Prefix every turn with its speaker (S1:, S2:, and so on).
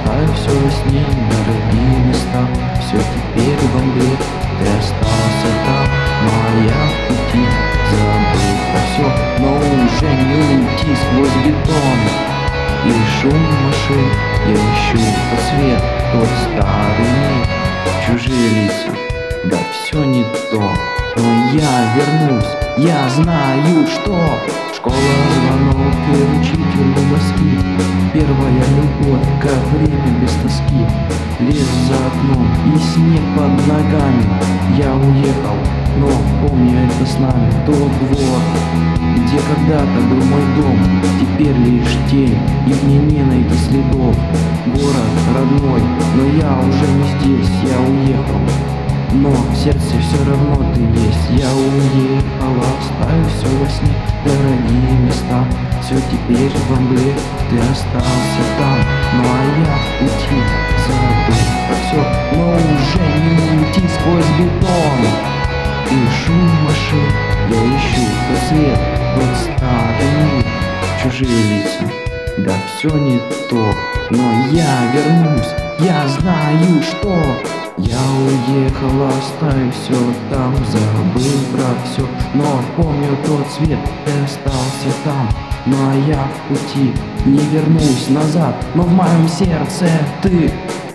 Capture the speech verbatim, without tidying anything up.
S1: оставив все во сне, дорогие места. Все теперь во мгле, ты остался там, но я в пути, забыл про все, но уже не уйти сквозь бетон. И шум машин, я ищу тот свет, тот старый мир, чужие лица, да все не то. Но я вернусь, я знаю, что школа, звонок и учителю мозги. Первая любовь, как время без тоски. Лес за окном и снег под ногами. Я уехал, но помню это с нами. Тот двор, где когда-то был мой дом, теперь лишь тень и в ней не найти следов. Город родной, но я уже не здесь, я уехал, но в сердце все равно ты есть. Я уехал, оставив все во сне, дорогие места. Все теперь во мгле, ты остался там, ну а я в пути, забыл про все, но уже не уйти сквозь бетон. И шум машин, я ищу тот свет, тот старый мир, чужие лица, да все не то. Но я вернусь, я знаю, что я уехал, оставив все там, забыл про все, но помню тот свет, ты остался там. Ну а я в пути, не вернусь назад, но в моем сердце ты.